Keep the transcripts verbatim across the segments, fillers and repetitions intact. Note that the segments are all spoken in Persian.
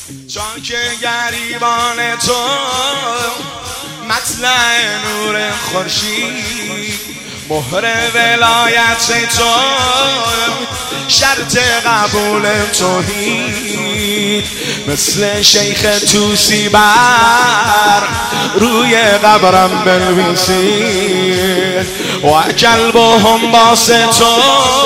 چون که گریبان تو مطلع نور خورشید، مهر ولایت تو شرط قبول توحید، مثل شیخ توسی بر روی قبرم بنویسید و کلبهم باسطون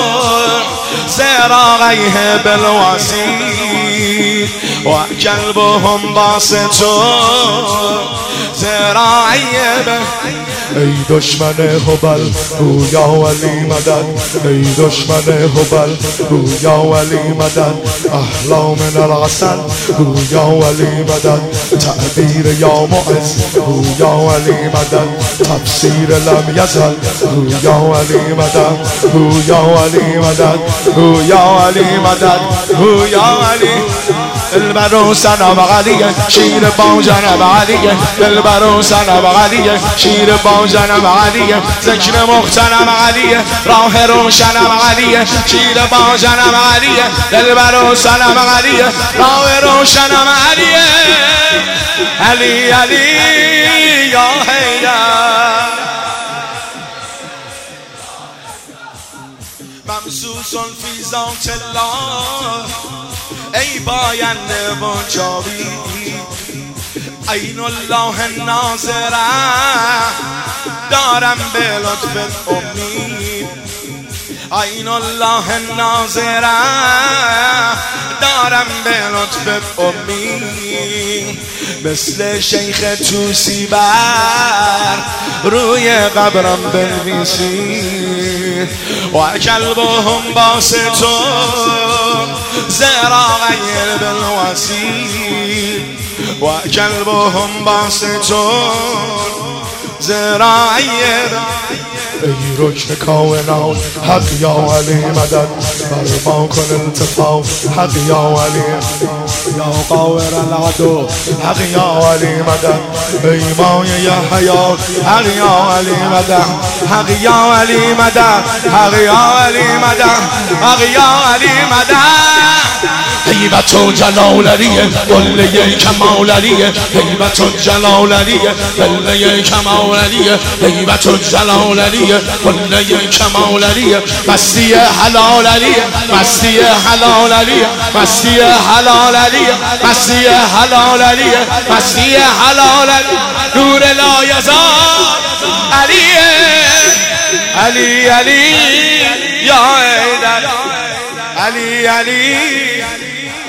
ذراعیه بالواسید و کلبهم باسطون ذراعیه بالواسید. ای دشمن هبل گویا ولی مدد، ای دشمن هبل گویا ولی مدد، احلا من العسل گویا ولی مدد، تعبیر یا معز گویا ولی مدد، تفسیر لم یزل گویا ولی مدد، گویا ولی مدد، گویا ولی مدد، گویا ولی دلبرو سنم علیه شیر با جنب علیه، دلبرو سنم علیه شیر با جنب علیه، ذکر مختنم علیه راه روشنم علیه، شیر با جنب علیه، دلبرو سنم علیه راه روشنم علیه، علی علی یا حیدر ممسوس فی ذات الله، ای باینده و جاوید، عین الله ناظره دارم به لطف امید، عین الله ناظره دارم به لطف امید، مثل شیخ توسی بر روی قبرم بنویسید و کلبهم باسطون ذراعیه بالواسید و کلبهم باسطون ذراعیه. ای رکن کائنات حق یا علی مدد، برپا کن التفاف حق یا علی، یا قاهر العدو حق یا علی مدد، ای مایه حیات حق یا علی مدد، حق یا علی مدد، حق یا علی مدد، حق یا علی مدد. هیبت و جلالریه قله کمالریه، هیبت و جلالریه قله کمالریه، هیبت و جلالریه قله کمالریه، مستی حلالریه مستی حلالریه مستی حلالریه مستی حلالریه مستی حلالریه، نور لایزال علیه علی علی یا حیدر علی علی